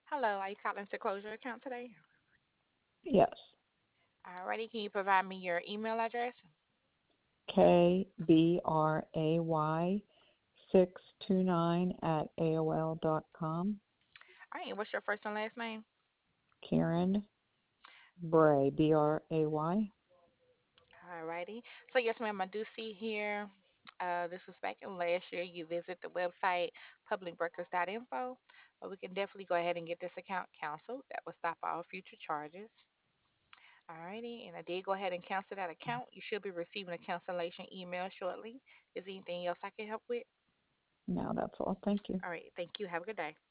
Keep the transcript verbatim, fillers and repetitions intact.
Hello, are you calling to close your account today? Yes. Alrighty, can you provide me your email address? K B R A Y six two nine at A O L dot com. Alright, what's your first and last name? Karen Bray, B R A Y. Alrighty. So yes, ma'am, I do see here. Uh, this was back in last year. You visit the website public records dot info, but we can definitely go ahead and get this account canceled. That will stop all future charges. Alrighty, and I did go ahead and cancel that account. You should be receiving a cancellation email shortly. Is there anything else I can help with? No, that's all. Thank you. All right, thank you. Have a good day.